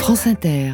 France Inter.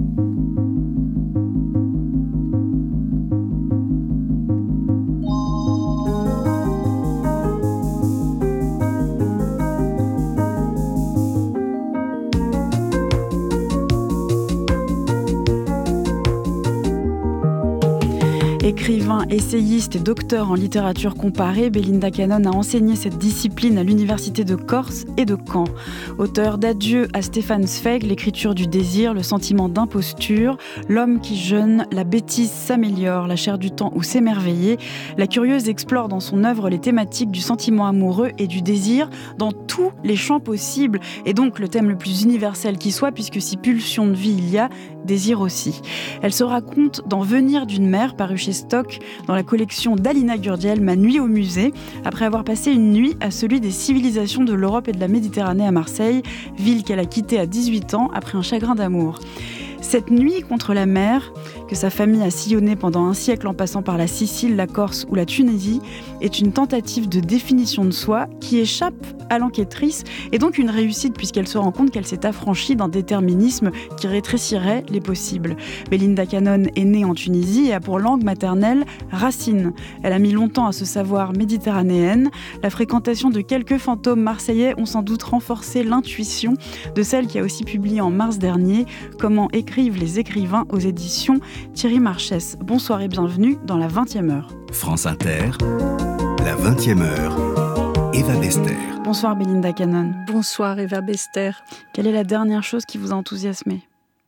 Écrivain, essayiste et docteur en littérature comparée, Belinda Cannon a enseigné cette discipline à l'université de Corse et de Caen. Auteur d'Adieu à Stefan Zweig, l'écriture du désir, le sentiment d'imposture, l'homme qui jeûne, la bêtise s'améliore, la chair du temps ou s'émerveiller, la curieuse explore dans son œuvre les thématiques du sentiment amoureux et du désir dans tous les champs possibles, et donc le thème le plus universel qui soit, puisque si pulsion de vie il y a, désir aussi. Elle se raconte dans Venir d'une mère, paru chez Stock, dans la collection d'Alina Gurdiel, Ma nuit au musée, après avoir passé une nuit à celui des civilisations de l'Europe et de la Méditerranée à Marseille, ville qu'elle a quittée à 18 ans après un chagrin d'amour. Cette nuit contre la mer, que sa famille a sillonnée pendant un siècle en passant par la Sicile, la Corse ou la Tunisie, est une tentative de définition de soi qui échappe à l'enquêtrice et donc une réussite puisqu'elle se rend compte qu'elle s'est affranchie d'un déterminisme qui rétrécirait les possibles. Belinda Cannon est née en Tunisie et a pour langue maternelle racine. Elle a mis longtemps à se savoir méditerranéenne. La fréquentation de quelques fantômes marseillais ont sans doute renforcé l'intuition de celle qui a aussi publié en mars dernier Comment écrivent les écrivains aux éditions Thierry Marchès. Bonsoir et bienvenue dans la 20e heure. France Inter, la 20e heure, Eva Bester. Bonsoir Belinda Cannon. Bonsoir Eva Bester. Quelle est la dernière chose qui vous a enthousiasmé ?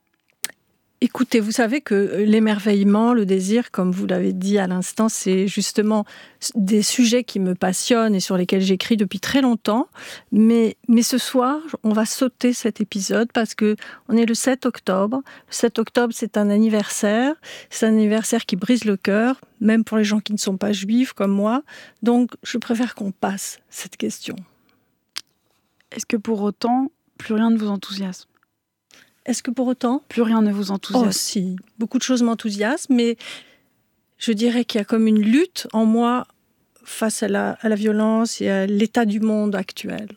Écoutez, vous savez que l'émerveillement, le désir, comme vous l'avez dit à l'instant, c'est justement des sujets qui me passionnent et sur lesquels j'écris depuis très longtemps. Mais ce soir, on va sauter cet épisode parce que on est le 7 octobre. Le 7 octobre, c'est un anniversaire. C'est un anniversaire qui brise le cœur, même pour les gens qui ne sont pas juifs comme moi. Donc, je préfère qu'on passe cette question. Est-ce que pour autant, plus rien ne vous enthousiasme ? Est-ce que pour autant, plus rien ne vous enthousiasme ? Oh si, beaucoup de choses m'enthousiasment, mais je dirais qu'il y a comme une lutte en moi face à la violence et à l'état du monde actuel.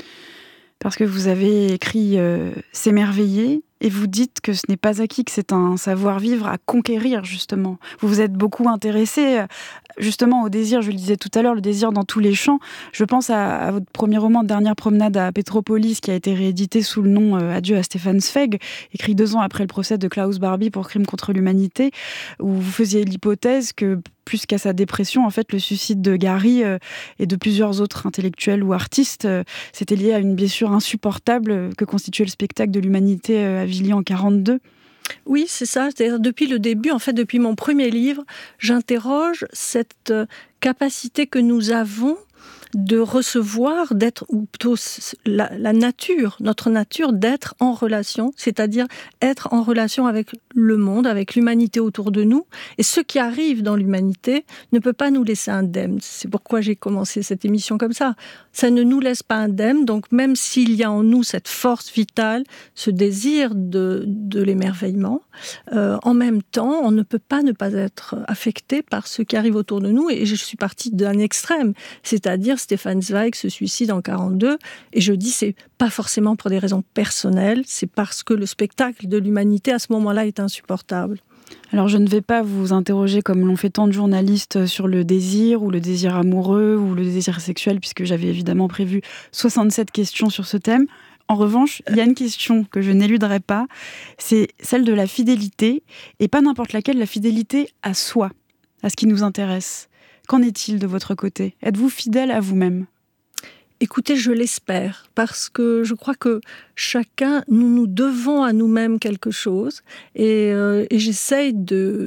Parce que vous avez écrit S'émerveiller, et vous dites que ce n'est pas acquis, que c'est un savoir-vivre à conquérir, justement. Vous vous êtes beaucoup intéressé, justement, au désir, je le disais tout à l'heure, le désir dans tous les champs. Je pense à votre premier roman, Dernière promenade à Petropolis, qui a été réédité sous le nom Adieu à Stefan Zweig, écrit 2 ans après le procès de Klaus Barbie pour crime contre l'humanité, où vous faisiez l'hypothèse que, plus qu'à sa dépression, en fait, le suicide de Gary et de plusieurs autres intellectuels ou artistes, c'était lié à une blessure insupportable que constituait le spectacle de l'humanité à Villiers en 1942. Oui, c'est ça. C'est-à-dire, depuis le début, en fait, depuis mon premier livre, j'interroge cette capacité que nous avons de recevoir, d'être, ou plutôt la nature, notre nature, d'être en relation, c'est-à-dire être en relation avec le monde, avec l'humanité autour de nous. Et ce qui arrive dans l'humanité ne peut pas nous laisser indemnes. C'est pourquoi j'ai commencé cette émission comme ça. Ça ne nous laisse pas indemnes, donc même s'il y a en nous cette force vitale, ce désir de l'émerveillement, en même temps, on ne peut pas ne pas être affecté par ce qui arrive autour de nous. Et je suis partie d'un extrême, c'est-à-dire Stefan Zweig se suicide en 1942, et je dis c'est pas forcément pour des raisons personnelles, c'est parce que le spectacle de l'humanité à ce moment-là est insupportable. Alors je ne vais pas vous interroger comme l'ont fait tant de journalistes sur le désir ou le désir amoureux ou le désir sexuel, puisque j'avais évidemment prévu 67 questions sur ce thème. En revanche, il y a une question que je n'éluderai pas, c'est celle de la fidélité, et pas n'importe laquelle, la fidélité à soi, à ce qui nous intéresse. Qu'en est-il de votre côté ? Êtes-vous fidèle à vous-même ? Écoutez, je l'espère, parce que je crois que chacun, nous devons à nous-mêmes quelque chose, et j'essaye de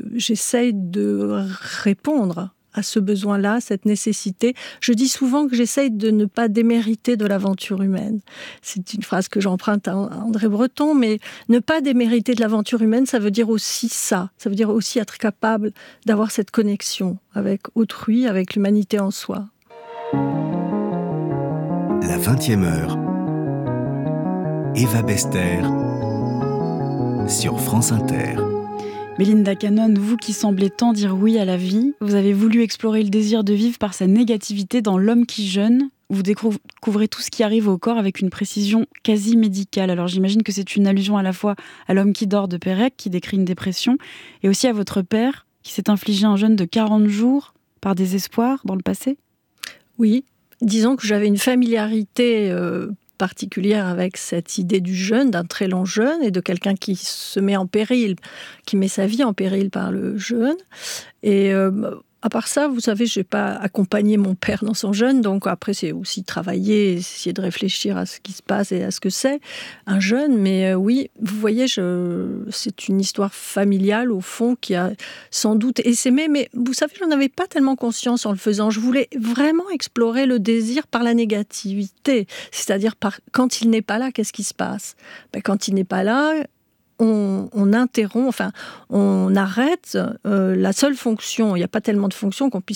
répondre à ce besoin-là, cette nécessité. Je dis souvent que j'essaye de ne pas démériter de l'aventure humaine. C'est une phrase que j'emprunte à André Breton, mais ne pas démériter de l'aventure humaine, ça veut dire aussi ça. Ça veut dire aussi être capable d'avoir cette connexion avec autrui, avec l'humanité en soi. La 20e heure, Eva Bester sur France Inter. Belinda Cannon, vous qui semblez tant dire oui à la vie, vous avez voulu explorer le désir de vivre par sa négativité dans L'homme qui jeûne, vous découvrez tout ce qui arrive au corps avec une précision quasi médicale. Alors j'imagine que c'est une allusion à la fois à L'homme qui dort de Pérec, qui décrit une dépression, et aussi à votre père, qui s'est infligé un jeûne de 40 jours par désespoir dans le passé. Oui, disons que j'avais une familiarité particulière avec cette idée du jeûne, d'un très long jeûne, et de quelqu'un qui se met en péril, qui met sa vie en péril par le jeûne. Et à part ça, vous savez, je n'ai pas accompagné mon père dans son jeûne, donc après c'est aussi travailler, essayer de réfléchir à ce qui se passe et à ce que c'est un jeûne. Mais oui, vous voyez, c'est une histoire familiale au fond qui a sans doute essaimé, mais vous savez, je n'en avais pas tellement conscience en le faisant. Je voulais vraiment explorer le désir par la négativité, c'est-à-dire quand il n'est pas là, qu'est-ce qui se passe ? Quand il n'est pas là, on interrompt, enfin, on arrête la seule fonction. Il n'y a pas tellement de fonctions auxquelles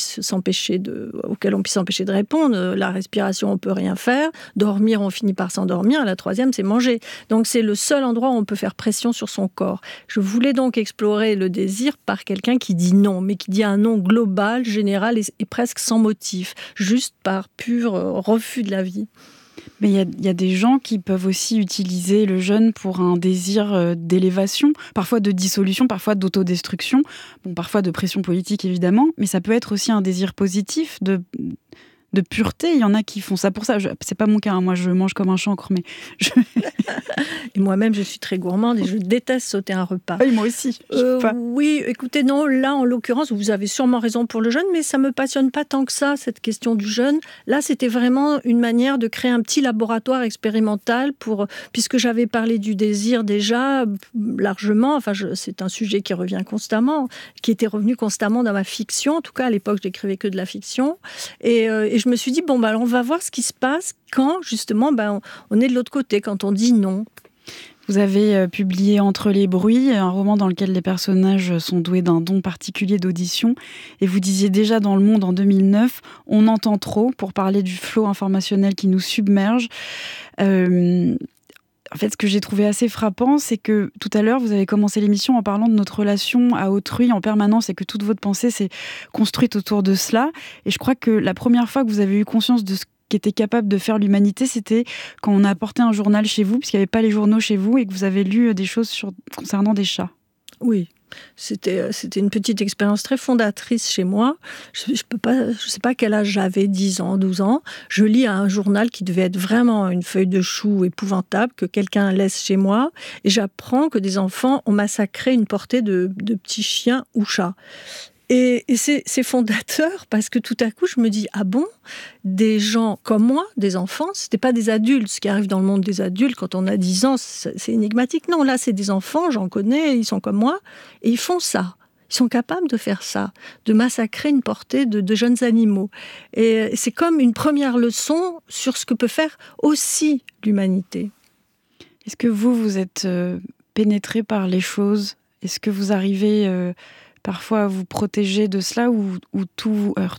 on puisse s'empêcher de répondre. La respiration, on ne peut rien faire. Dormir, on finit par s'endormir. La troisième, c'est manger. Donc, c'est le seul endroit où on peut faire pression sur son corps. Je voulais donc explorer le désir par quelqu'un qui dit non, mais qui dit un non global, général et presque sans motif, juste par pur refus de la vie. Mais il y a des gens qui peuvent aussi utiliser le jeûne pour un désir d'élévation, parfois de dissolution, parfois d'autodestruction, parfois de pression politique évidemment, mais ça peut être aussi un désir positif de pureté. Il y en a qui font ça pour ça. C'est pas mon cas, hein. Moi je mange comme un chancre, mais Et moi-même je suis très gourmande et je déteste sauter un repas. Oui, moi aussi. Oui, écoutez, non, là en l'occurrence, vous avez sûrement raison pour le jeûne, mais ça me passionne pas tant que ça, cette question du jeûne. Là, c'était vraiment une manière de créer un petit laboratoire expérimental puisque j'avais parlé du désir déjà largement. Enfin, c'est un sujet qui revient constamment, qui était revenu constamment dans ma fiction. En tout cas, à l'époque, je n'écrivais que de la fiction. Et je me suis dit, on va voir ce qui se passe quand, justement, on est de l'autre côté, quand on dit non. Vous avez publié Entre les bruits, un roman dans lequel les personnages sont doués d'un don particulier d'audition. Et vous disiez déjà dans Le Monde en 2009, on entend trop, pour parler du flot informationnel qui nous submerge. En fait, ce que j'ai trouvé assez frappant, c'est que tout à l'heure, vous avez commencé l'émission en parlant de notre relation à autrui en permanence et que toute votre pensée s'est construite autour de cela. Et je crois que la première fois que vous avez eu conscience de ce qu'était capable de faire l'humanité, c'était quand on a apporté un journal chez vous, puisqu'il n'y avait pas les journaux chez vous, et que vous avez lu des choses concernant des chats. Oui. C'était une petite expérience très fondatrice chez moi. Je sais pas quel âge j'avais, 10 ans, 12 ans. Je lis un journal qui devait être vraiment une feuille de chou épouvantable que quelqu'un laisse chez moi. Et j'apprends que des enfants ont massacré une portée de petits chiens ou chats. Et c'est fondateur parce que tout à coup, je me dis, ah bon, des gens comme moi, des enfants, c'était pas des adultes. Ce qui arrive dans le monde des adultes, quand on a 10 ans, c'est énigmatique. Non, là, c'est des enfants, j'en connais, ils sont comme moi, et ils font ça. Ils sont capables de faire ça, de massacrer une portée de jeunes animaux. Et c'est comme une première leçon sur ce que peut faire aussi l'humanité. Est-ce que vous êtes pénétré par les choses ? Est-ce que vous arrivez parfois à vous protéger de cela ou tout vous heurte ?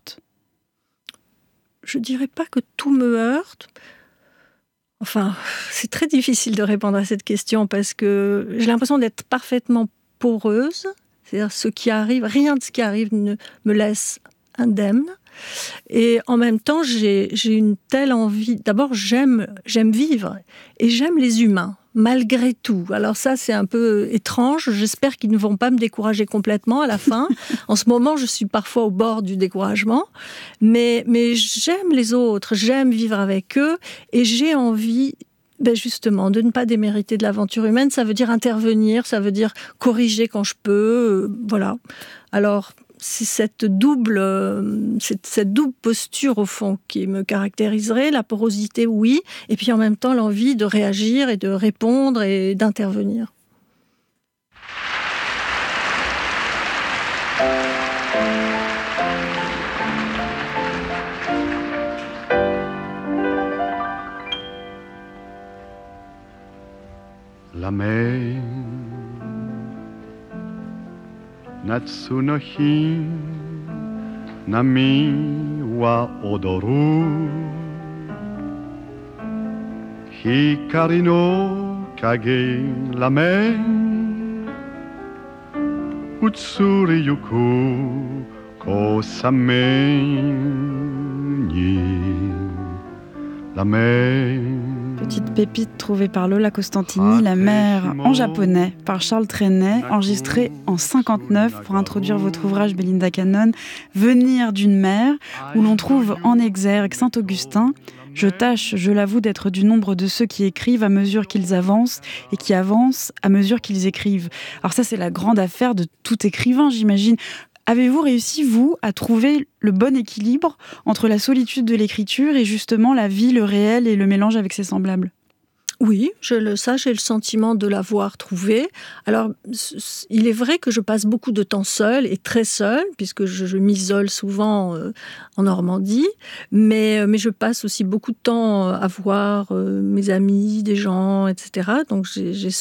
Je dirais pas que tout me heurte. Enfin, c'est très difficile de répondre à cette question parce que j'ai l'impression d'être parfaitement poreuse. C'est-à-dire ce qui arrive, rien de ce qui arrive ne me laisse indemne. Et en même temps, j'ai une telle envie. D'abord, j'aime vivre et j'aime les humains. Malgré tout. Alors ça, c'est un peu étrange. J'espère qu'ils ne vont pas me décourager complètement à la fin. En ce moment, je suis parfois au bord du découragement. Mais j'aime les autres, j'aime vivre avec eux et j'ai envie, justement, de ne pas démériter de l'aventure humaine. Ça veut dire intervenir, ça veut dire corriger quand je peux. Voilà. Alors, c'est cette double posture, au fond, qui me caractériserait. La porosité, oui, et puis en même temps, l'envie de réagir et de répondre et d'intervenir. La mer Natsu no hi Nami wa odoru Hikari no kage la mer Utsuri yuku kosame ni la mer. Petite pépite trouvée par Lola Costantini, La mer en japonais, par Charles Trenet, enregistré en 59 pour introduire votre ouvrage Belinda Cannon, Venir d'une mer, où l'on trouve en exergue Saint-Augustin. Je tâche, je l'avoue, d'être du nombre de ceux qui écrivent à mesure qu'ils avancent et qui avancent à mesure qu'ils écrivent. Alors ça, c'est la grande affaire de tout écrivain, j'imagine. Avez-vous réussi, vous, à trouver le bon équilibre entre la solitude de l'écriture et justement la vie, le réel et le mélange avec ses semblables ? Oui, j'ai le sentiment de l'avoir trouvé. Alors, il est vrai que je passe beaucoup de temps seule et très seule, puisque je m'isole souvent en Normandie, mais je passe aussi beaucoup de temps à voir mes amis, des gens, etc. Donc, j'ai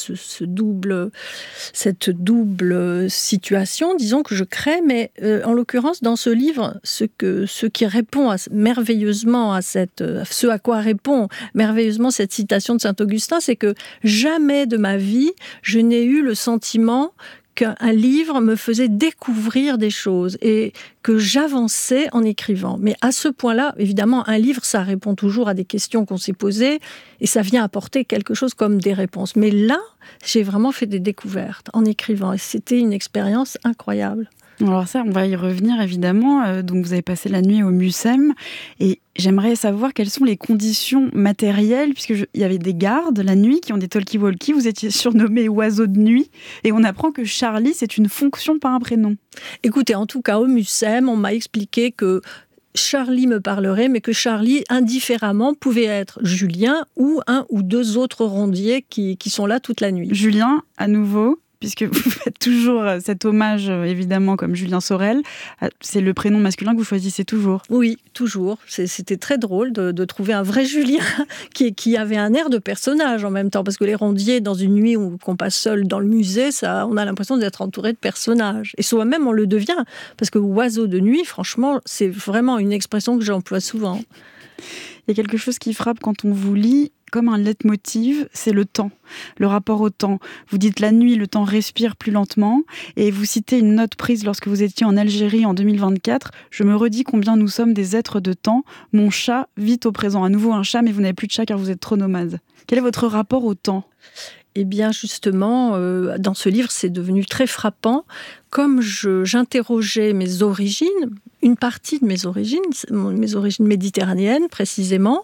cette double situation, disons, que je crée, mais en l'occurrence, dans ce livre, ce qui répond merveilleusement à ce à quoi répond merveilleusement cette citation de Saint-Augustin, c'est que jamais de ma vie, je n'ai eu le sentiment qu'un livre me faisait découvrir des choses et que j'avançais en écrivant. Mais à ce point-là, évidemment, un livre, ça répond toujours à des questions qu'on s'est posées et ça vient apporter quelque chose comme des réponses. Mais là, j'ai vraiment fait des découvertes en écrivant et c'était une expérience incroyable. Alors ça, on va y revenir évidemment. Donc vous avez passé la nuit au Mucem et j'aimerais savoir quelles sont les conditions matérielles, puisqu'il y avait des gardes la nuit qui ont des talkie-walkie. Vous étiez surnommé oiseau de nuit et on apprend que Charlie, c'est une fonction, pas un prénom. Écoutez, en tout cas au Mucem, on m'a expliqué que Charlie me parlerait, mais que Charlie, indifféremment, pouvait être Julien ou un ou deux autres rondiers qui sont là toute la nuit. Julien, à nouveau, puisque vous faites toujours cet hommage, évidemment, comme Julien Sorel. C'est le prénom masculin que vous choisissez toujours. Oui, toujours. C'était très drôle de trouver un vrai Julien qui avait un air de personnage en même temps, parce que les rondiers, dans une nuit où qu'on passe seul dans le musée, on a l'impression d'être entouré de personnages. Et soi-même, on le devient, parce que oiseau de nuit, franchement, c'est vraiment une expression que j'emploie souvent. Il y a quelque chose qui frappe quand on vous lit, comme un leitmotiv, c'est le temps, le rapport au temps. Vous dites la nuit, le temps respire plus lentement, et vous citez une note prise lorsque vous étiez en Algérie en 2024. Je me redis combien nous sommes des êtres de temps. Mon chat vit au présent. À nouveau un chat, mais vous n'avez plus de chat car vous êtes trop nomade. Quel est votre rapport au temps ? Eh bien, justement, dans ce livre, c'est devenu très frappant. Comme j'interrogeais mes origines, une partie de mes origines méditerranéennes précisément,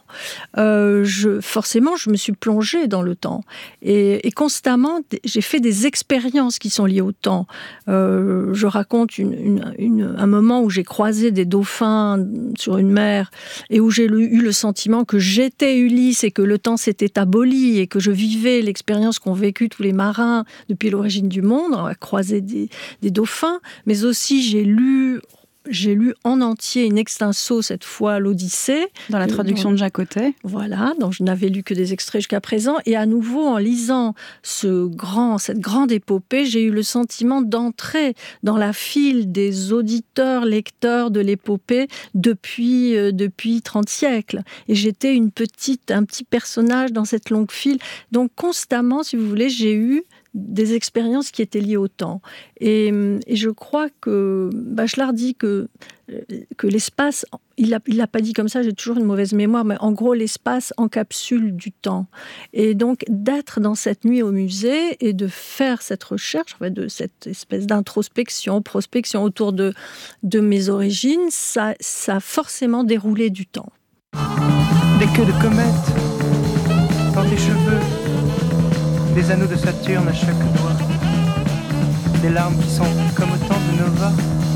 forcément, je me suis plongée dans le temps. Et constamment, j'ai fait des expériences qui sont liées au temps. Je raconte un moment où j'ai croisé des dauphins sur une mer et où j'ai eu le sentiment que j'étais Ulysse et que le temps s'était aboli et que je vivais l'expérience qu'ont vécu tous les marins depuis l'origine du monde, à croiser des dauphins, mais aussi j'ai lu en entier in extenso cette fois l'Odyssée. Dans la traduction de Jacques Ottet. Voilà, dont je n'avais lu que des extraits jusqu'à présent. Et à nouveau, en lisant cette grande épopée, j'ai eu le sentiment d'entrer dans la file des auditeurs, lecteurs de l'épopée depuis 30 siècles. Et j'étais un petit personnage dans cette longue file. Donc constamment, si vous voulez, j'ai eu des expériences qui étaient liées au temps. Et je crois que Bachelard dit que l'espace, il l'a pas dit comme ça, j'ai toujours une mauvaise mémoire, mais en gros, l'espace encapsule du temps. Et donc, d'être dans cette nuit au musée et de faire cette recherche, en fait, de cette espèce d'introspection, prospection autour de mes origines, ça a forcément déroulé du temps. Des queues de comètes dans tes cheveux, des anneaux de Saturne à chaque doigt, des larmes qui sont comme autant de Nova.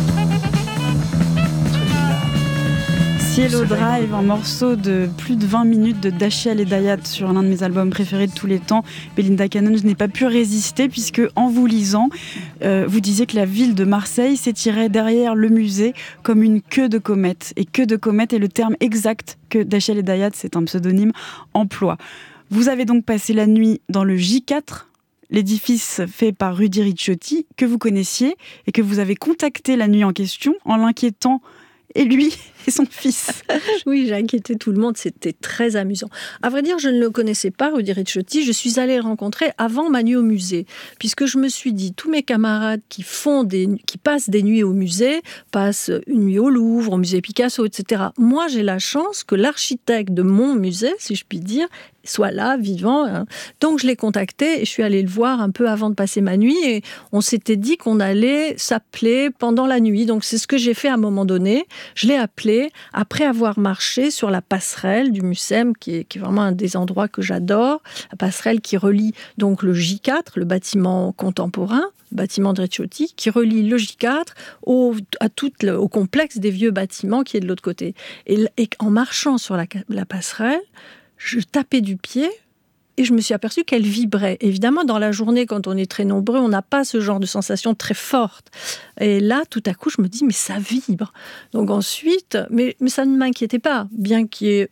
Cielo Drive, un morceau de plus de 20 minutes de Dashiell et Dayat sur l'un de mes albums préférés de tous les temps, Belinda Cannon. Je n'ai pas pu résister puisque en vous lisant, vous disiez que la ville de Marseille s'étirait derrière le musée comme une queue de comète. Et queue de comète est le terme exact que Dashiell et Dayat, c'est un pseudonyme, emploie. Vous avez donc passé la nuit dans le J4, l'édifice fait par Rudy Ricciotti, que vous connaissiez et que vous avez contacté la nuit en question en l'inquiétant et lui et son fils. Oui, j'ai inquiété tout le monde, c'était très amusant. À vrai dire, je ne le connaissais pas, Rudy Ricciotti, je suis allée le rencontrer avant ma nuit au musée, puisque je me suis dit, tous mes camarades qui passent des nuits au musée, passent une nuit au Louvre, au musée Picasso, etc. Moi, j'ai la chance que l'architecte de mon musée, si je puis dire, soit là, vivant. Hein. Donc, je l'ai contacté et je suis allée le voir un peu avant de passer ma nuit. Et on s'était dit qu'on allait s'appeler pendant la nuit. Donc, c'est ce que j'ai fait à un moment donné. Je l'ai appelé après avoir marché sur la passerelle du Mucem, qui est vraiment un des endroits que j'adore. La passerelle qui relie donc le J4, le bâtiment contemporain, le bâtiment de Ricciotti, qui relie le J4 au complexe des vieux bâtiments qui est de l'autre côté. Et en marchant sur la passerelle, je tapais du pied et je me suis aperçue qu'elle vibrait. Évidemment, dans la journée, quand on est très nombreux, on n'a pas ce genre de sensation très forte. Et là, tout à coup, je me dis, mais ça vibre. Donc ensuite, mais ça ne m'inquiétait pas, bien qu'il y ait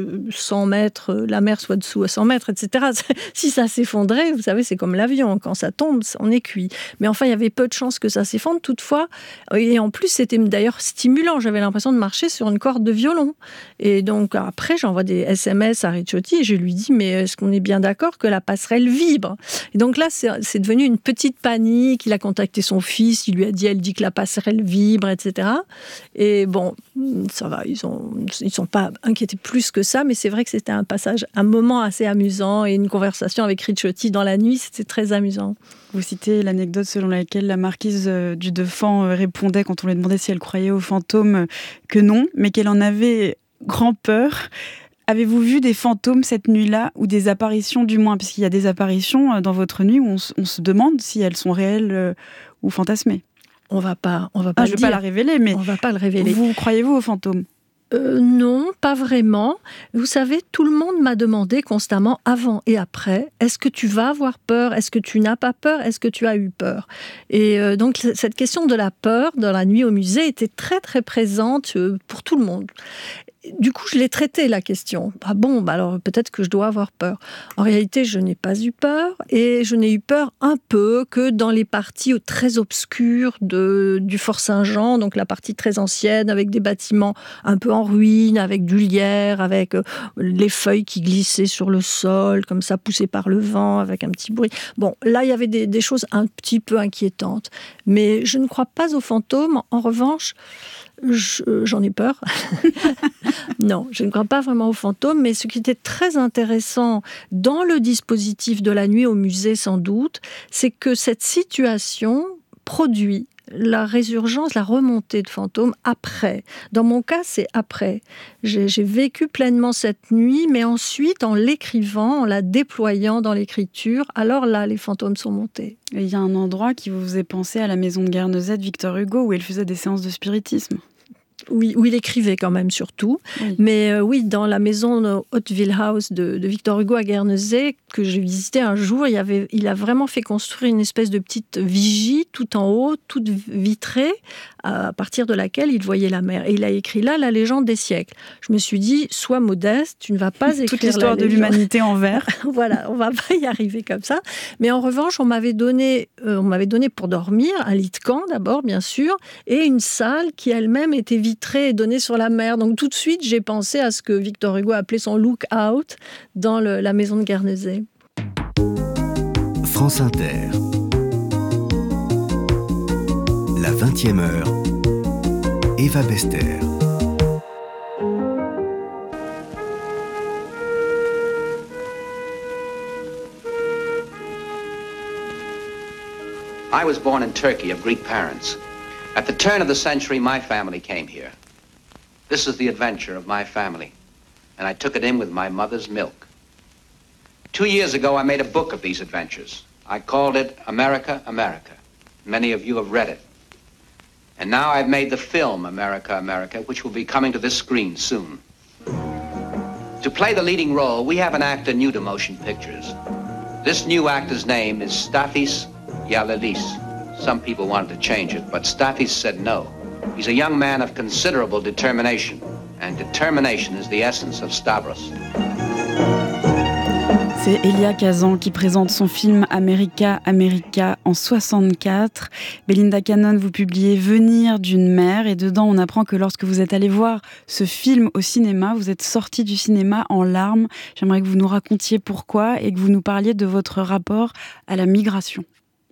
100 mètres, la mer soit dessous à 100 mètres, etc. Si ça s'effondrait, vous savez, c'est comme l'avion. Quand ça tombe, on est cuit. Mais enfin, il y avait peu de chances que ça s'effondre. Toutefois, et en plus, c'était d'ailleurs stimulant. J'avais l'impression de marcher sur une corde de violon. Et donc, après, j'envoie des SMS à Ricciotti et je lui dis, mais est-ce qu'on est bien d'accord que la passerelle vibre? Et donc là, c'est devenu une petite panique. Il a contacté son fils, il lui a dit, elle dit que la passerelle vibre, etc. Et bon, ça va, ils sont pas inquiétés plus que ça, mais c'est vrai que c'était un moment assez amusant et une conversation avec Ricciotti dans la nuit, c'était très amusant. Vous citez l'anecdote selon laquelle la marquise du Deffand répondait quand on lui demandait si elle croyait aux fantômes que non, mais qu'elle en avait grand peur. Avez-vous vu des fantômes cette nuit-là, ou des apparitions du moins, puisqu'il y a des apparitions dans votre nuit où on se demande si elles sont réelles ou fantasmées? On va pas je ne vais pas la révéler, mais on va pas le révéler. Vous croyez-vous aux fantômes? Non, pas vraiment. Vous savez, tout le monde m'a demandé constamment, avant et après, est-ce que tu vas avoir peur? Est-ce que tu n'as pas peur? Est-ce que tu as eu peur? Et donc, cette question de la peur dans la nuit au musée était très, très présente pour tout le monde. Du coup, je l'ai traité, la question. Ah bon, alors peut-être que je dois avoir peur. En réalité, je n'ai pas eu peur, et je n'ai eu peur un peu que dans les parties très obscures du Fort Saint-Jean, donc la partie très ancienne, avec des bâtiments un peu en ruine, avec du lierre, avec les feuilles qui glissaient sur le sol, comme ça, poussées par le vent, avec un petit bruit. Bon, là, il y avait des choses un petit peu inquiétantes. Mais je ne crois pas aux fantômes. En revanche, j'en ai peur. Non, je ne crois pas vraiment aux fantômes, mais ce qui était très intéressant dans le dispositif de la nuit au musée, sans doute, c'est que cette situation produit la résurgence, la remontée de fantômes après. Dans mon cas, c'est après. J'ai vécu pleinement cette nuit, mais ensuite, en l'écrivant, en la déployant dans l'écriture, alors là, les fantômes sont montés. Il y a un endroit qui vous faisait penser à la maison de Guernesey de Victor Hugo, où il faisait des séances de spiritisme. Oui, où il écrivait quand même surtout. Oui. Mais oui, dans la maison Hauteville House de Victor Hugo à Guernesey, que j'ai visité un jour, il a vraiment fait construire une espèce de petite vigie tout en haut, toute vitrée, à partir de laquelle il voyait la mer. Et il a écrit là la légende des siècles. Je me suis dit, sois modeste, tu ne vas pas écrire toute l'histoire de l'humanité en vers. Voilà, on ne va pas y arriver comme ça. Mais en revanche, on m'avait donné pour dormir un lit de camp d'abord, bien sûr, et une salle qui elle-même était vitrée et donnée sur la mer. Donc tout de suite, j'ai pensé à ce que Victor Hugo appelait son look-out dans la maison de Guernesey. France Inter. La 20e heure. Eva Bester. I was born in Turkey of Greek parents. At the turn of the century, my family came here. This is the adventure of my family, and I took it in with my mother's milk. 2 years ago, I made a book of these adventures. I called it America, America. Many of you have read it. And now I've made the film America, America, which will be coming to this screen soon. To play the leading role, we have an actor new to motion pictures. This new actor's name is Stathis Yalilis. Some people wanted to change it, but Stathis said no. He's a young man of considerable determination, and determination is the essence of Stavros. C'est Elia Kazan qui présente son film America, America en 64. Belinda Cannon, vous publiez Venir d'une mère et dedans on apprend que lorsque vous êtes allé voir ce film au cinéma, vous êtes sorti du cinéma en larmes. J'aimerais que vous nous racontiez pourquoi et que vous nous parliez de votre rapport à la migration.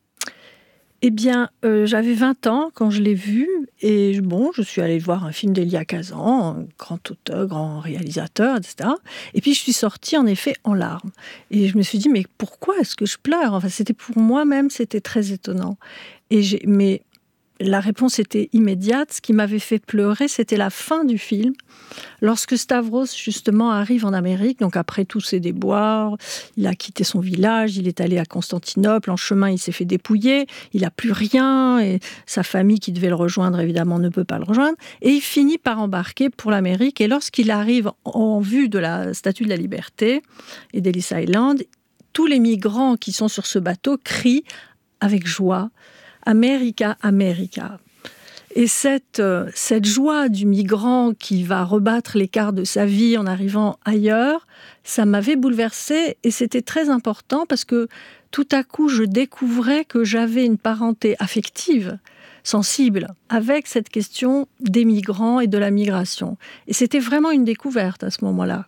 Eh bien, j'avais 20 ans quand je l'ai vu et je suis allée voir un film d'Elia Kazan, un grand auteur, grand réalisateur, etc. Et puis je suis sortie en effet en larmes. Et je me suis dit, mais pourquoi est-ce que je pleure ? Enfin, c'était pour moi-même, c'était très étonnant. Mais la réponse était immédiate. Ce qui m'avait fait pleurer, c'était la fin du film. Lorsque Stavros, justement, arrive en Amérique, donc après tous ses déboires, il a quitté son village, il est allé à Constantinople, en chemin, il s'est fait dépouiller, il n'a plus rien, et sa famille qui devait le rejoindre, évidemment, ne peut pas le rejoindre, et il finit par embarquer pour l'Amérique, et lorsqu'il arrive en vue de la Statue de la Liberté et d'Ellis Island, tous les migrants qui sont sur ce bateau crient avec joie « America, America ». Et cette joie du migrant qui va rebattre les cartes de sa vie en arrivant ailleurs, ça m'avait bouleversée et c'était très important parce que tout à coup, je découvrais que j'avais une parenté affective, sensible, avec cette question des migrants et de la migration. Et c'était vraiment une découverte à ce moment-là.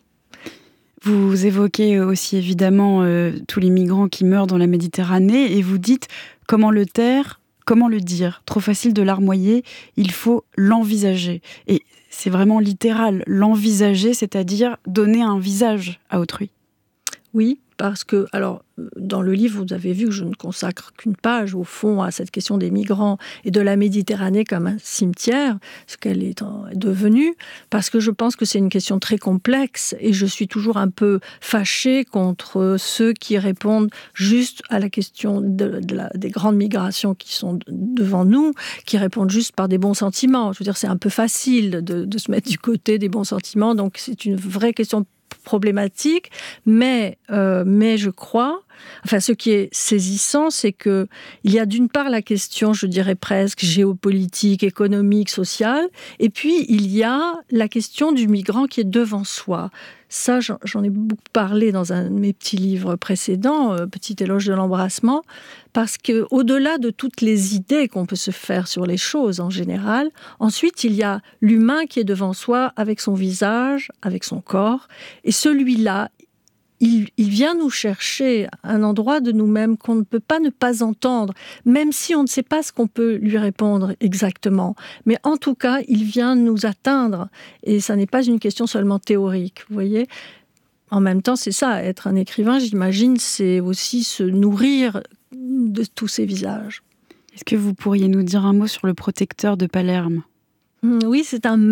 Vous évoquez aussi évidemment tous les migrants qui meurent dans la Méditerranée et vous dites comment le taire, comment le dire ? Trop facile de larmoyer, il faut l'envisager. Et c'est vraiment littéral, l'envisager, c'est-à-dire donner un visage à autrui. Oui, parce que, alors, dans le livre, vous avez vu que je ne consacre qu'une page, au fond, à cette question des migrants et de la Méditerranée comme un cimetière, ce qu'elle est devenue, parce que je pense que c'est une question très complexe et je suis toujours un peu fâchée contre ceux qui répondent juste à la question des grandes migrations qui sont devant nous, qui répondent juste par des bons sentiments. Je veux dire, c'est un peu facile de se mettre du côté des bons sentiments, donc c'est une vraie question problématique, mais je crois, enfin ce qui est saisissant, c'est que il y a d'une part la question, je dirais presque géopolitique, économique, sociale, et puis il y a la question du migrant qui est devant soi. Ça, j'en ai beaucoup parlé dans un de mes petits livres précédents, Petit éloge de l'embrassement, parce que au-delà de toutes les idées qu'on peut se faire sur les choses en général, ensuite il y a l'humain qui est devant soi avec son visage, avec son corps, et celui-là, il vient nous chercher un endroit de nous-mêmes qu'on ne peut pas ne pas entendre, même si on ne sait pas ce qu'on peut lui répondre exactement. Mais en tout cas, il vient nous atteindre. Et ça n'est pas une question seulement théorique, vous voyez ? En même temps, c'est ça, être un écrivain, j'imagine, c'est aussi se nourrir de tous ces visages. Est-ce que vous pourriez nous dire un mot sur le protecteur de Palerme ? Oui, c'est un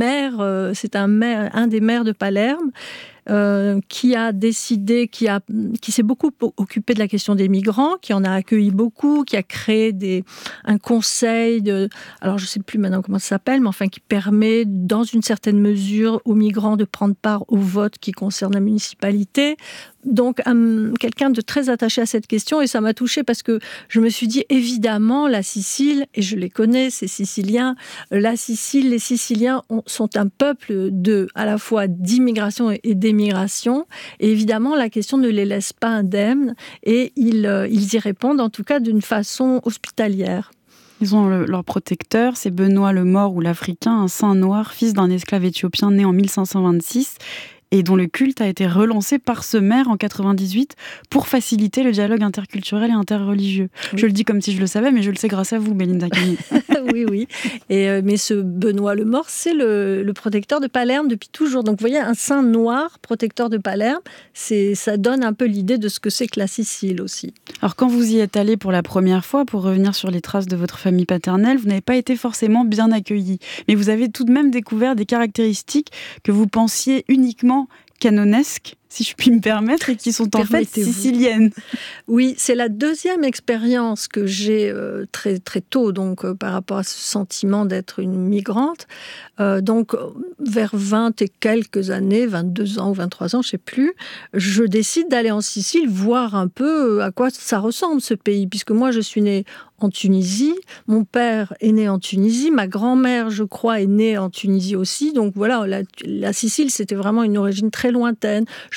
des maires de Palerme, qui a décidé, qui s'est beaucoup occupé de la question des migrants, qui en a accueilli beaucoup, qui a créé un conseil alors je ne sais plus maintenant comment ça s'appelle, mais enfin qui permet, dans une certaine mesure, aux migrants de prendre part au vote qui concerne la municipalité. Donc, quelqu'un de très attaché à cette question, et ça m'a touchée parce que je me suis dit, évidemment, la Sicile, et je les connais, ces Siciliens, la Sicile, les Siciliens sont un peuple à la fois d'immigration et d'émigration, et évidemment, la question ne les laisse pas indemnes, et ils y répondent, en tout cas, d'une façon hospitalière. Ils ont leur protecteur, c'est Benoît le Mort ou l'Africain, un saint noir, fils d'un esclave éthiopien né en 1526, et dont le culte a été relancé par ce maire en 98 pour faciliter le dialogue interculturel et interreligieux. Oui. Je le dis comme si je le savais, mais je le sais grâce à vous, Belinda Cannon. Oui. Mais ce Benoît le Mort, c'est le protecteur de Palerme depuis toujours. Donc vous voyez, un saint noir, protecteur de Palerme, ça donne un peu l'idée de ce que c'est que la Sicile aussi. Alors quand vous y êtes allé pour la première fois, pour revenir sur les traces de votre famille paternelle, vous n'avez pas été forcément bien accueilli. Mais vous avez tout de même découvert des caractéristiques que vous pensiez uniquement canonesques, si je puis me permettre, et qui sont en fait siciliennes. Oui, c'est la deuxième expérience que j'ai très, très tôt, donc par rapport à ce sentiment d'être une migrante. Donc, vers 20 et quelques années, 22 ans ou 23 ans, je ne sais plus, je décide d'aller en Sicile voir un peu à quoi ça ressemble ce pays, puisque moi je suis née en Tunisie, mon père est né en Tunisie, ma grand-mère, je crois, est née en Tunisie aussi, donc voilà, la Sicile, c'était vraiment une origine très lointaine. Je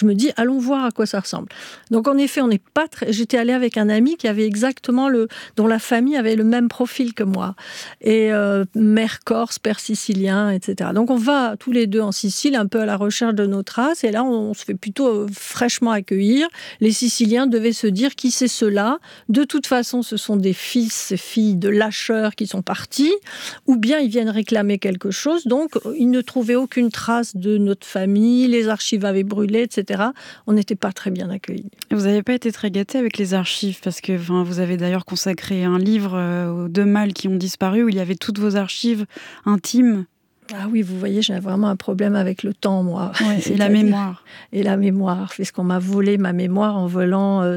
je me dis, allons voir à quoi ça ressemble. Donc en effet, j'étais allée avec un ami qui avait dont la famille avait le même profil que moi. Et mère corse, père sicilien, etc. Donc on va tous les deux en Sicile, un peu à la recherche de nos traces, et là on se fait plutôt fraîchement accueillir. Les Siciliens devaient se dire, qui c'est cela ? De toute façon, ce sont des fils et filles de lâcheurs qui sont partis, ou bien ils viennent réclamer quelque chose. Donc ils ne trouvaient aucune trace de notre famille, les archives avaient brûlé, etc. On n'était pas très bien accueillis. Vous n'avez pas été très gâtés avec les archives, parce que vous avez d'ailleurs consacré un livre aux 2 mâles qui ont disparu, où il y avait toutes vos archives intimes. Ah oui, vous voyez, j'ai vraiment un problème avec le temps, moi. Ouais, et la mémoire. Et la mémoire, puisqu'on m'a volé ma mémoire en volant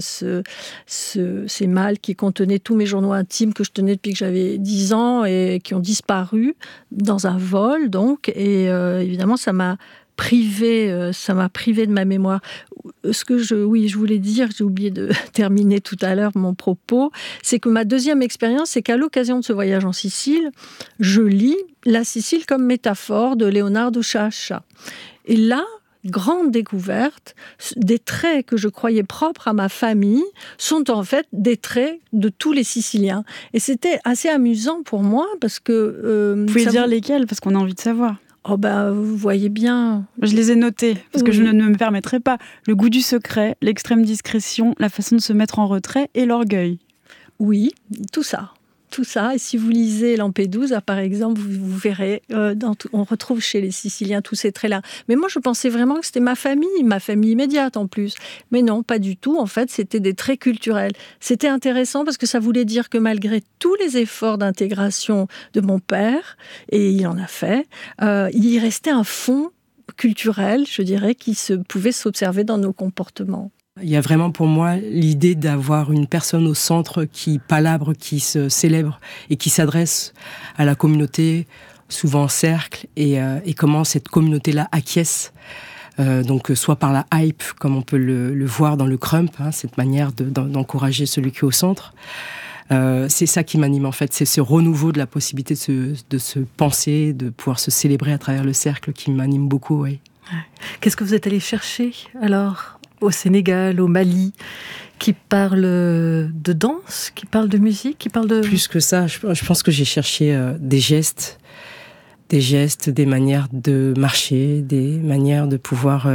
ces mâles qui contenaient tous mes journaux intimes que je tenais depuis que j'avais 10 ans et qui ont disparu dans un vol, donc. Et évidemment, ça m'a privé de ma mémoire. Je voulais dire, j'ai oublié de terminer tout à l'heure mon propos, c'est que ma deuxième expérience, c'est qu'à l'occasion de ce voyage en Sicile, je lis la Sicile comme métaphore de Leonardo Sciascia. Et là, grande découverte, des traits que je croyais propres à ma famille sont en fait des traits de tous les Siciliens. Et c'était assez amusant pour moi parce que... Vous pouvez dire lesquels, parce qu'on a envie de savoir. Oh vous voyez bien. Je les ai notés, parce que je ne me permettrai pas. Le goût du secret, l'extrême discrétion, la façon de se mettre en retrait et l'orgueil. Oui, tout ça. Tout ça. Et si vous lisez Lampedusa, par exemple, vous verrez, on retrouve chez les Siciliens tous ces traits-là. Mais moi, je pensais vraiment que c'était ma famille immédiate en plus. Mais non, pas du tout. En fait, c'était des traits culturels. C'était intéressant parce que ça voulait dire que malgré tous les efforts d'intégration de mon père, et il en a fait, il restait un fond culturel, je dirais, qui pouvait s'observer dans nos comportements. Il y a vraiment pour moi l'idée d'avoir une personne au centre qui palabre, qui se célèbre et qui s'adresse à la communauté, souvent en cercle, et comment cette communauté-là acquiesce. Donc soit par la hype, comme on peut le voir dans le crump, cette manière d'encourager celui qui est au centre. C'est ça qui m'anime en fait, c'est ce renouveau de la possibilité de se penser, de pouvoir se célébrer à travers le cercle qui m'anime beaucoup. Oui. Qu'est-ce que vous êtes allé chercher alors au Sénégal, au Mali, qui parle de danse, qui parle de musique, qui parle de... Plus que ça, je pense que j'ai cherché des gestes, des manières de marcher, des manières de pouvoir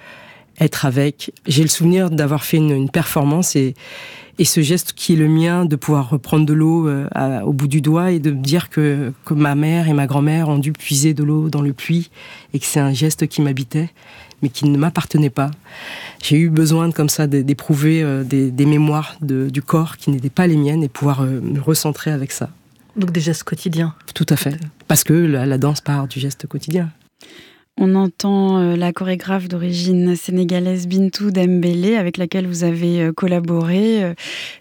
être avec. J'ai le souvenir d'avoir fait une performance et ce geste qui est le mien, de pouvoir reprendre de l'eau au bout du doigt et de me dire que ma mère et ma grand-mère ont dû puiser de l'eau dans le puits et que c'est un geste qui m'habitait, mais qui ne m'appartenait pas. J'ai eu besoin comme ça d'éprouver des mémoires du corps qui n'étaient pas les miennes et pouvoir me recentrer avec ça. Donc des gestes quotidiens. Tout à fait. Parce que la danse part du geste quotidien. On entend la chorégraphe d'origine sénégalaise Bintou Dembélé, avec laquelle vous avez collaboré,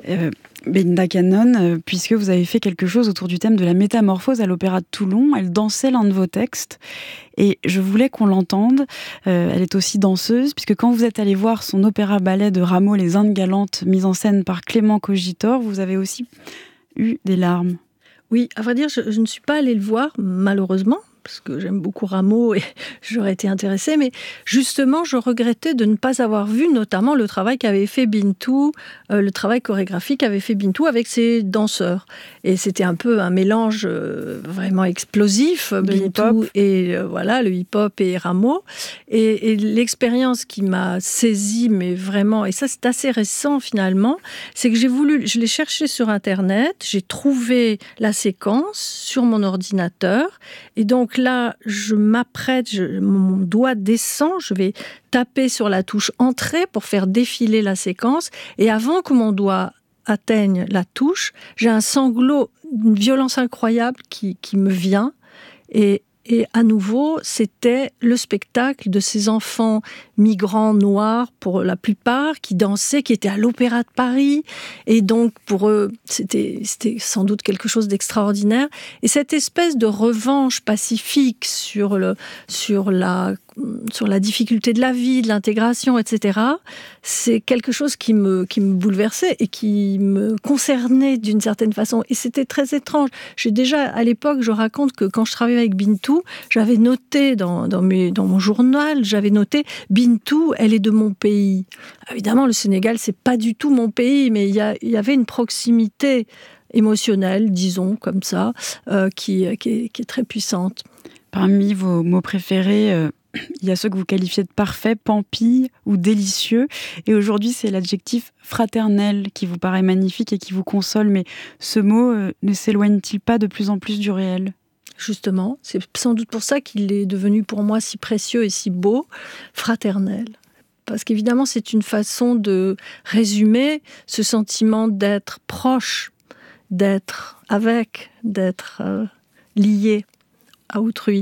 Belinda Cannon, puisque vous avez fait quelque chose autour du thème de la métamorphose à l'Opéra de Toulon. Elle dansait l'un de vos textes et je voulais qu'on l'entende. Elle est aussi danseuse, puisque quand vous êtes allé voir son opéra-ballet de Rameau, Les Indes galantes, mise en scène par Clément Cogitor, vous avez aussi eu des larmes. Oui, à vrai dire, je ne suis pas allée le voir, malheureusement, parce que j'aime beaucoup Rameau et j'aurais été intéressée, mais justement, je regrettais de ne pas avoir vu notamment le travail qu'avait fait Bintou, le travail chorégraphique qu'avait fait Bintou avec ses danseurs. Et c'était un peu un mélange vraiment explosif, Bintou et le hip-hop et Rameau. Et l'expérience qui m'a saisie, mais vraiment, et ça c'est assez récent finalement, c'est que je l'ai cherché sur Internet, j'ai trouvé la séquence sur mon ordinateur, et donc là, je m'apprête, mon doigt descend, je vais taper sur la touche entrée pour faire défiler la séquence. Et avant que mon doigt atteigne la touche, j'ai un sanglot, une violence incroyable qui me vient. Et à nouveau, c'était le spectacle de ces enfants migrants noirs, pour la plupart, qui dansaient, qui étaient à l'Opéra de Paris. Et donc, pour eux, c'était sans doute quelque chose d'extraordinaire. Et cette espèce de revanche pacifique sur la sur la difficulté de la vie, de l'intégration, etc., c'est quelque chose qui me bouleversait et qui me concernait d'une certaine façon. Et c'était très étrange. J'ai déjà, à l'époque, je raconte que quand je travaillais avec Bintou, j'avais noté dans mon journal, j'avais noté « Bintou, elle est de mon pays ». Évidemment, le Sénégal, c'est pas du tout mon pays, mais il y avait une proximité émotionnelle, disons, comme ça, qui est très puissante. Parmi vos mots préférés, il y a ceux que vous qualifiez de parfaits, pampille ou délicieux. Et aujourd'hui, c'est l'adjectif fraternel qui vous paraît magnifique et qui vous console. Mais ce mot ne s'éloigne-t-il pas de plus en plus du réel ? Justement, c'est sans doute pour ça qu'il est devenu pour moi si précieux et si beau, fraternel. Parce qu'évidemment, c'est une façon de résumer ce sentiment d'être proche, d'être avec, d'être lié à autrui.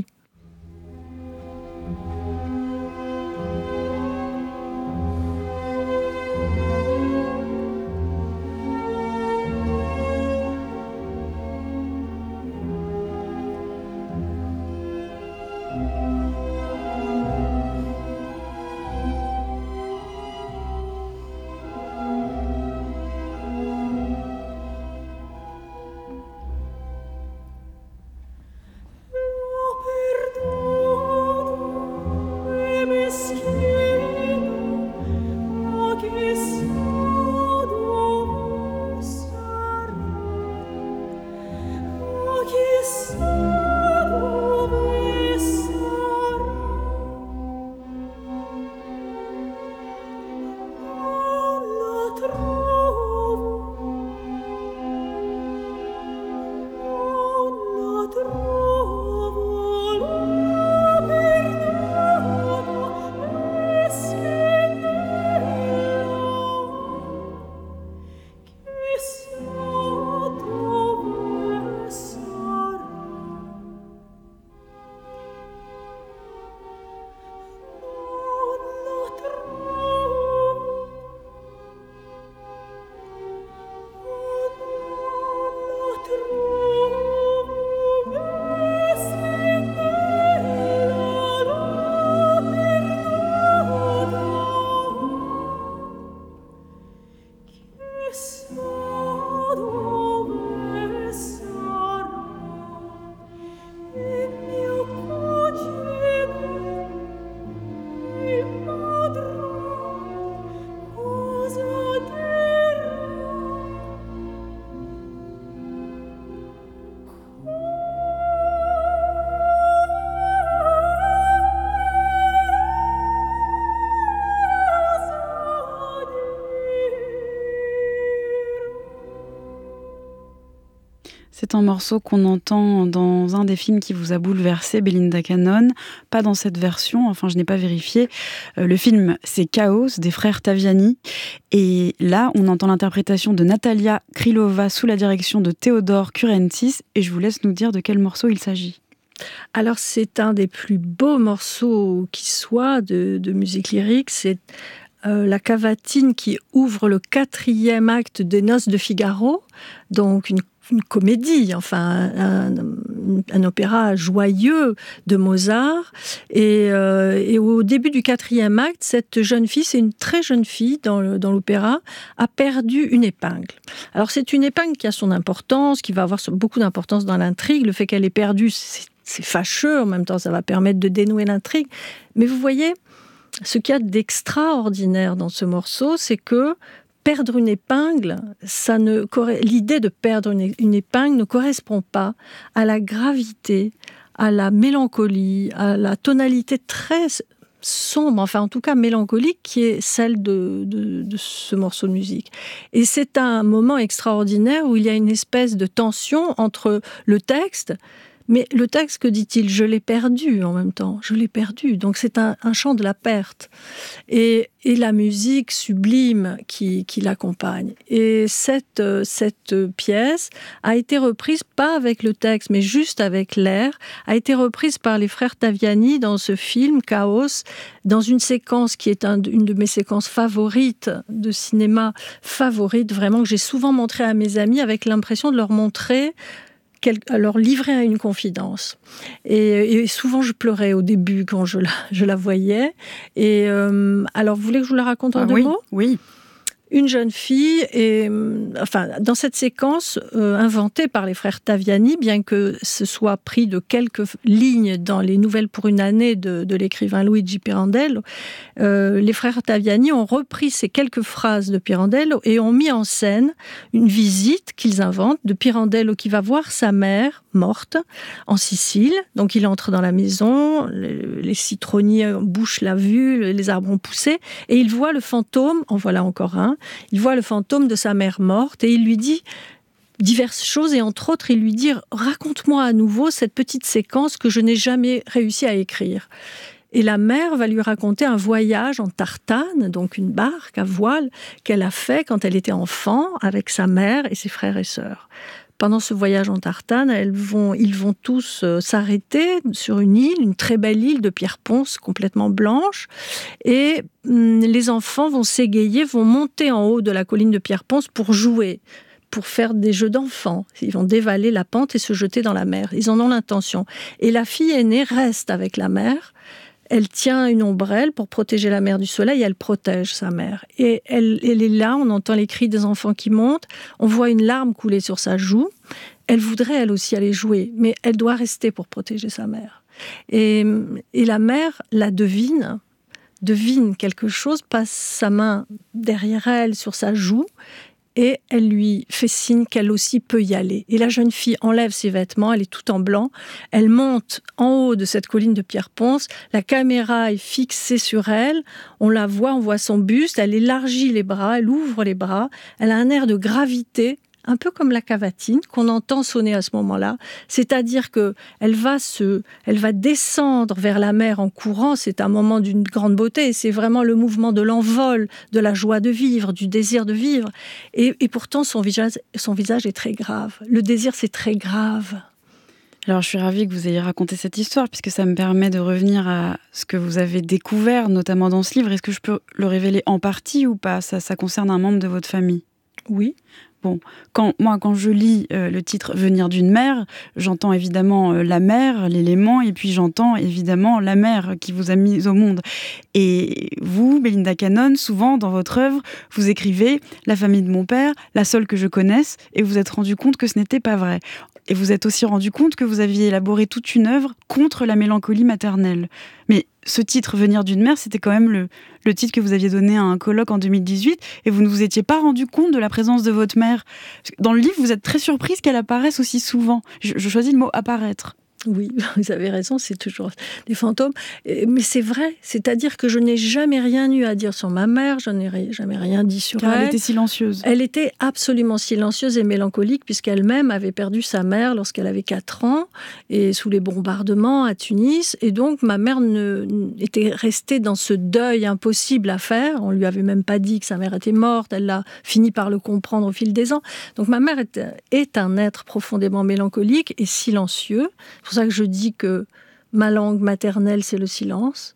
C'est un morceau qu'on entend dans un des films qui vous a bouleversé, Belinda Cannon. Pas dans cette version, enfin je n'ai pas vérifié. Le film, c'est Chaos, des frères Taviani. Et là, on entend l'interprétation de Natalia Krylova sous la direction de Théodore Kurentis. Et je vous laisse nous dire de quel morceau il s'agit. Alors c'est un des plus beaux morceaux qui soit de musique lyrique. C'est la cavatine qui ouvre le 4e acte des Noces de Figaro, donc une comédie, enfin un opéra joyeux de Mozart. Et au début du 4e acte, cette jeune fille, c'est une très jeune fille dans l'opéra, a perdu une épingle. Alors c'est une épingle qui a son importance, qui va avoir beaucoup d'importance dans l'intrigue. Le fait qu'elle ait perdu, c'est fâcheux, en même temps ça va permettre de dénouer l'intrigue. Mais vous voyez, ce qu'il y a d'extraordinaire dans ce morceau, c'est que perdre une épingle, l'idée de perdre une épingle ne correspond pas à la gravité, à la mélancolie, à la tonalité très sombre, enfin en tout cas mélancolique, qui est celle de ce morceau de musique. Et c'est un moment extraordinaire où il y a une espèce de tension entre le texte. Mais le texte, que dit-il ? Je l'ai perdu en même temps, je l'ai perdu. Donc c'est un chant de la perte. Et la musique sublime qui l'accompagne. Et cette pièce a été reprise, pas avec le texte, mais juste avec l'air, a été reprise par les frères Taviani dans ce film, Chaos, dans une séquence qui est une de mes séquences favorites de cinéma, vraiment, que j'ai souvent montré à mes amis, avec l'impression de leur montrer leur livrer une confidence. Et souvent, je pleurais au début quand je la voyais. Et alors, vous voulez que je vous la raconte en deux mots ? Oui. Une jeune fille, dans cette séquence inventée par les frères Taviani, bien que ce soit pris de quelques lignes dans les Nouvelles pour une année de l'écrivain Luigi Pirandello, les frères Taviani ont repris ces quelques phrases de Pirandello et ont mis en scène une visite qu'ils inventent de Pirandello qui va voir sa mère morte en Sicile. Donc il entre dans la maison, les citronniers bouchent la vue, les arbres ont poussé, et il voit le fantôme, en voilà encore un, il voit le fantôme de sa mère morte et il lui dit diverses choses, et entre autres il lui dit « Raconte-moi à nouveau cette petite séquence que je n'ai jamais réussi à écrire ». Et la mère va lui raconter un voyage en tartane, donc une barque à voile, qu'elle a fait quand elle était enfant avec sa mère et ses frères et sœurs. Pendant ce voyage en tartane, ils vont tous s'arrêter sur une île, une très belle île de pierre ponce complètement blanche. Et les enfants vont s'égayer, vont monter en haut de la colline de pierre ponce pour jouer, pour faire des jeux d'enfants. Ils vont dévaler la pente et se jeter dans la mer. Ils en ont l'intention. Et la fille aînée reste avec la mère. Elle tient une ombrelle pour protéger la mère du soleil, elle protège sa mère. Et elle est là, on entend les cris des enfants qui montent, on voit une larme couler sur sa joue. Elle voudrait, elle aussi, aller jouer, mais elle doit rester pour protéger sa mère. Et la mère la devine quelque chose, passe sa main derrière elle, sur sa joue, et elle lui fait signe qu'elle aussi peut y aller. Et la jeune fille enlève ses vêtements, elle est toute en blanc, elle monte en haut de cette colline de pierre ponce, la caméra est fixée sur elle, on la voit, on voit son buste, elle élargit les bras, elle ouvre les bras, elle a un air de gravité, un peu comme la cavatine qu'on entend sonner à ce moment-là, c'est-à-dire qu'elle va descendre vers la mer en courant, c'est un moment d'une grande beauté, c'est vraiment le mouvement de l'envol, de la joie de vivre, du désir de vivre, et pourtant son visage est très grave, le désir c'est très grave. Alors je suis ravie que vous ayez raconté cette histoire, puisque ça me permet de revenir à ce que vous avez découvert, notamment dans ce livre. Est-ce que je peux le révéler en partie ou pas ? Ça concerne un membre de votre famille ? Oui. Bon, quand je lis le titre « Venir d'une mère », j'entends évidemment la mère, l'élément, et puis j'entends évidemment la mère qui vous a mise au monde. Et vous, Belinda Cannon, souvent dans votre œuvre, vous écrivez « La famille de mon père, la seule que je connaisse », et vous êtes rendu compte que ce n'était pas vrai. Et vous êtes aussi rendu compte que vous aviez élaboré toute une œuvre contre la mélancolie maternelle. Mais ce titre, Venir d'une mère, c'était quand même le titre que vous aviez donné à un colloque en 2018, et vous ne vous étiez pas rendu compte de la présence de votre mère. Dans le livre, vous êtes très surprise qu'elle apparaisse aussi souvent. Je choisis le mot « apparaître ». Oui, vous avez raison, c'est toujours des fantômes. Mais c'est vrai, c'est-à-dire que je n'ai jamais rien eu à dire sur ma mère, je n'ai jamais rien dit sur elle. Elle était silencieuse. Elle était absolument silencieuse et mélancolique, puisqu'elle-même avait perdu sa mère lorsqu'elle avait 4 ans, et sous les bombardements à Tunis. Et donc, ma mère était restée dans ce deuil impossible à faire. On ne lui avait même pas dit que sa mère était morte, elle a fini par le comprendre au fil des ans. Donc, ma mère est un être profondément mélancolique et silencieux. C'est pour ça que je dis que ma langue maternelle, c'est le silence.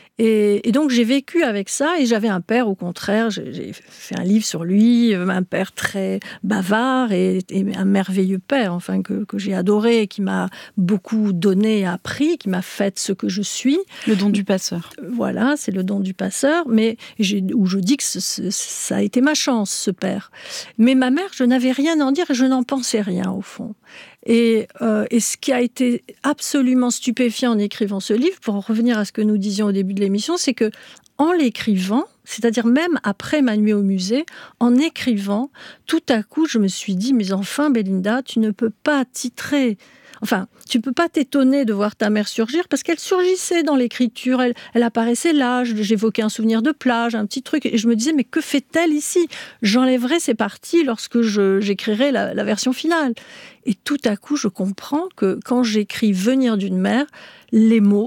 Et donc, j'ai vécu avec ça, et j'avais un père, au contraire, j'ai fait un livre sur lui, un père très bavard et un merveilleux père, enfin, que j'ai adoré, qui m'a beaucoup donné et appris, qui m'a fait ce que je suis. Le don du passeur. Voilà, c'est le don du passeur, mais où je dis que ça a été ma chance, ce père. Mais ma mère, je n'avais rien à en dire et je n'en pensais rien, au fond. Et ce qui a été absolument stupéfiant en écrivant ce livre, pour en revenir à ce que nous disions au début de l'émission, c'est que en l'écrivant, c'est-à-dire même après ma nuit au musée, en écrivant, tout à coup, je me suis dit, mais enfin, Belinda, tu ne peux pas titrer. Enfin, tu peux pas t'étonner de voir ta mère surgir, parce qu'elle surgissait dans l'écriture, elle apparaissait là, j'évoquais un souvenir de plage, un petit truc, et je me disais, mais que fait-elle ici ? J'enlèverai ces parties lorsque j'écrirai la version finale. Et tout à coup, je comprends que quand j'écris « Venir d'une mère », les mots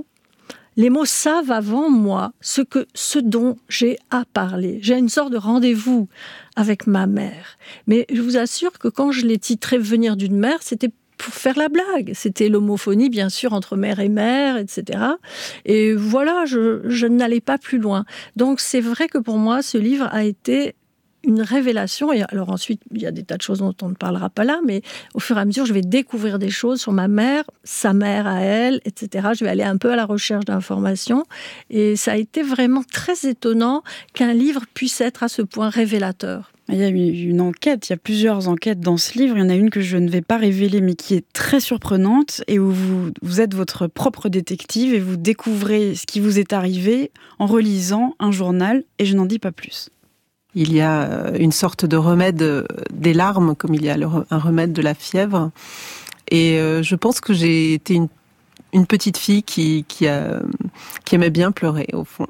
savent avant moi ce dont j'ai à parler. J'ai une sorte de rendez-vous avec ma mère. Mais je vous assure que quand je l'ai titré « Venir d'une mère », c'était pour faire la blague. C'était l'homophonie, bien sûr, entre mère et mère, etc. Et voilà, je n'allais pas plus loin. Donc, c'est vrai que pour moi, ce livre a été une révélation. Et alors ensuite, il y a des tas de choses dont on ne parlera pas là, mais au fur et à mesure, je vais découvrir des choses sur ma mère, sa mère à elle, etc. Je vais aller un peu à la recherche d'informations. Et ça a été vraiment très étonnant qu'un livre puisse être à ce point révélateur. Il y a une enquête, il y a plusieurs enquêtes dans ce livre. Il y en a une que je ne vais pas révéler, mais qui est très surprenante et où vous êtes votre propre détective et vous découvrez ce qui vous est arrivé en relisant un journal, et je n'en dis pas plus. Il y a une sorte de remède des larmes, comme il y a un remède de la fièvre. Et je pense que j'ai été une petite fille qui aimait bien pleurer, au fond.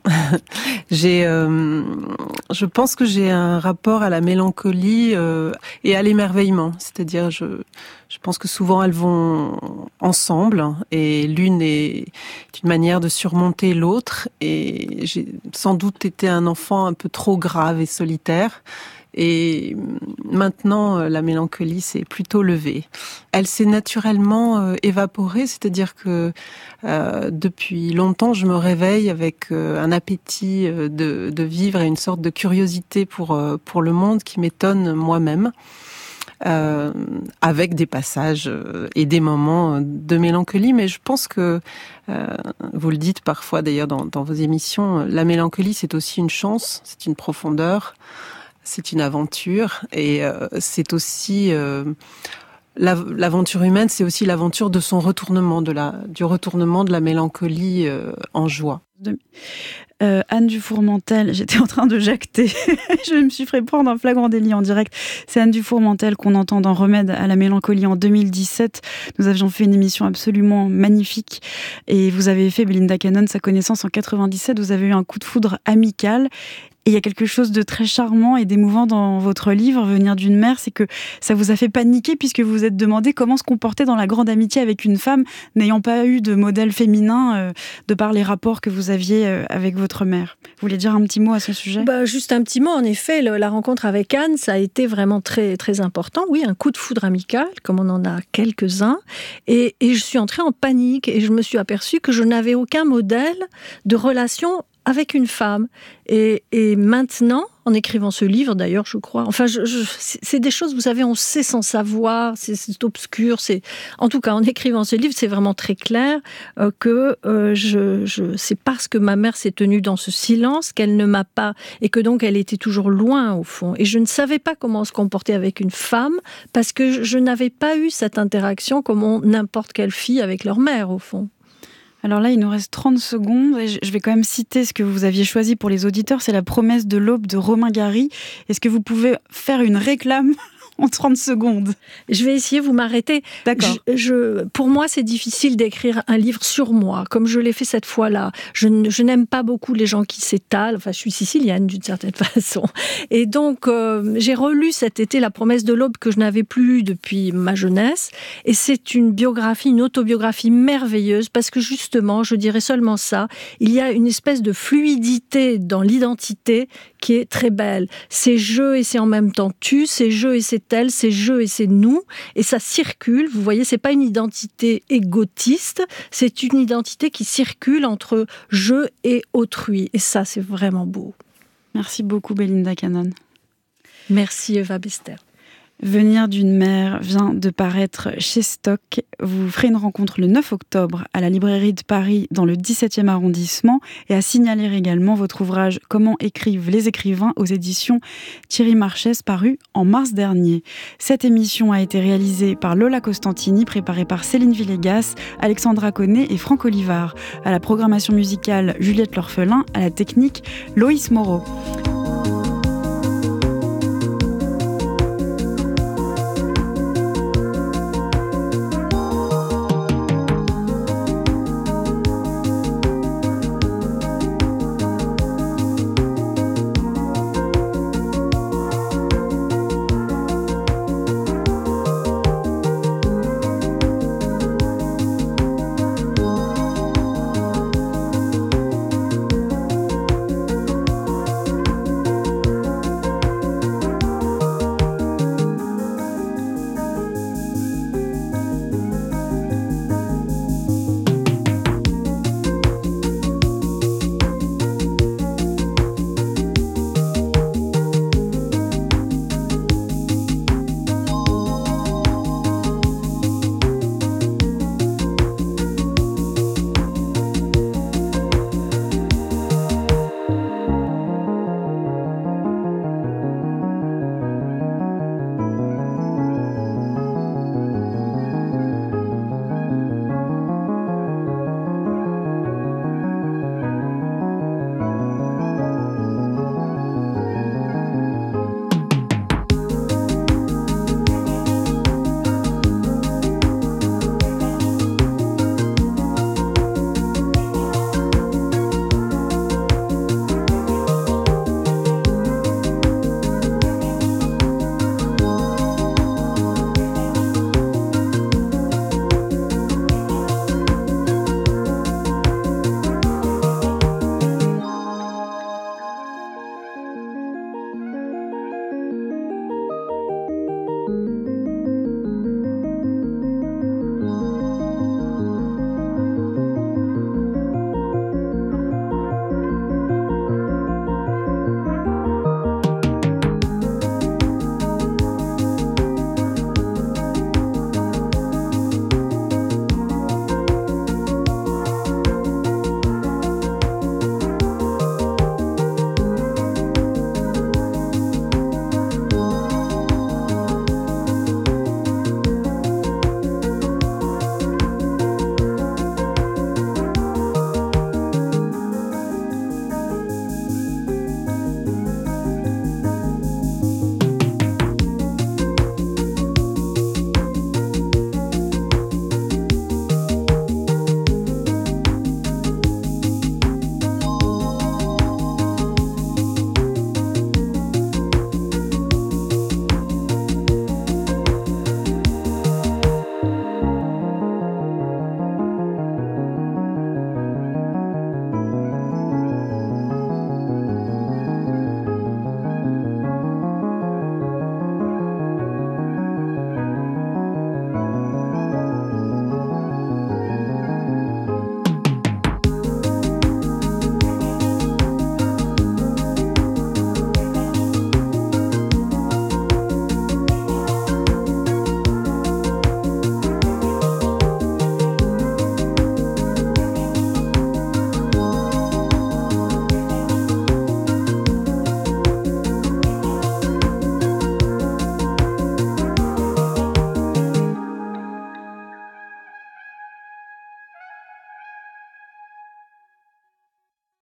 Je pense que j'ai un rapport à la mélancolie et à l'émerveillement. C'est-à-dire, je pense que souvent elles vont ensemble et l'une est une manière de surmonter l'autre. Et j'ai sans doute été un enfant un peu trop grave et solitaire. Et maintenant, la mélancolie s'est plutôt levée. Elle s'est naturellement évaporée, c'est-à-dire que depuis longtemps, je me réveille avec un appétit de vivre et une sorte de curiosité pour le monde qui m'étonne moi-même, avec des passages et des moments de mélancolie. Mais je pense que, vous le dites parfois d'ailleurs dans vos émissions, la mélancolie, c'est aussi une chance, c'est une profondeur. C'est une aventure et c'est aussi l'aventure humaine, c'est aussi l'aventure de son retournement, du retournement de la mélancolie en joie. Anne Dufourmentel, j'étais en train de jacter, je me suis fait prendre un flagrant délit en direct. C'est Anne Dufourmentel qu'on entend dans Remède à la mélancolie en 2017. Nous avions fait une émission absolument magnifique et vous avez fait, Belinda Cannon, sa connaissance en 97. Vous avez eu un coup de foudre amical. Et il y a quelque chose de très charmant et d'émouvant dans votre livre, Venir d'une mère, c'est que ça vous a fait paniquer puisque vous vous êtes demandé comment se comporter dans la grande amitié avec une femme n'ayant pas eu de modèle féminin de par les rapports que vous aviez avec votre mère. Vous voulez dire un petit mot à ce sujet ? Juste un petit mot, en effet, la rencontre avec Anne, ça a été vraiment très, très important. Oui, un coup de foudre amical, comme on en a quelques-uns. Et je suis entrée en panique et je me suis aperçue que je n'avais aucun modèle de relation avec une femme. Et maintenant, en écrivant ce livre, d'ailleurs, je crois, enfin, c'est des choses, vous savez, on sait sans savoir, c'est obscur, en tout cas, en écrivant ce livre, c'est vraiment très clair que c'est parce que ma mère s'est tenue dans ce silence qu'elle ne m'a pas, et que donc elle était toujours loin, au fond. Et je ne savais pas comment se comporter avec une femme, parce que je n'avais pas eu cette interaction comme n'importe quelle fille avec leur mère, au fond. Alors là, il nous reste 30 secondes et je vais quand même citer ce que vous aviez choisi pour les auditeurs. C'est La promesse de l'aube de Romain Gary. Est-ce que vous pouvez faire une réclame en 30 secondes? Je vais essayer, vous m'arrêtez. D'accord. Pour moi, c'est difficile d'écrire un livre sur moi, comme je l'ai fait cette fois-là. Je n'aime pas beaucoup les gens qui s'étalent. Enfin, je suis sicilienne d'une certaine façon. Et donc, j'ai relu cet été La promesse de l'aube que je n'avais plus lue depuis ma jeunesse. Et c'est une autobiographie merveilleuse parce que justement, je dirais seulement ça, il y a une espèce de fluidité dans l'identité qui est très belle. C'est je et c'est en même temps tu, c'est je et c'est elle, c'est je et c'est nous, et ça circule. Vous voyez, c'est pas une identité égotiste, c'est une identité qui circule entre je et autrui, et ça, c'est vraiment beau. Merci beaucoup, Belinda Cannon. Merci, Eva Bester. Venir d'une mère vient de paraître chez Stock. Vous ferez une rencontre le 9 octobre à la librairie de Paris dans le 17e arrondissement et à signaler également votre ouvrage Comment écrivent les écrivains aux éditions Thierry Marchès paru en mars dernier. Cette émission a été réalisée par Lola Costantini, préparée par Céline Villegas, Alexandra Connet et Franck Olivard. À la programmation musicale, Juliette L'Orphelin, à la technique, Loïs Moreau.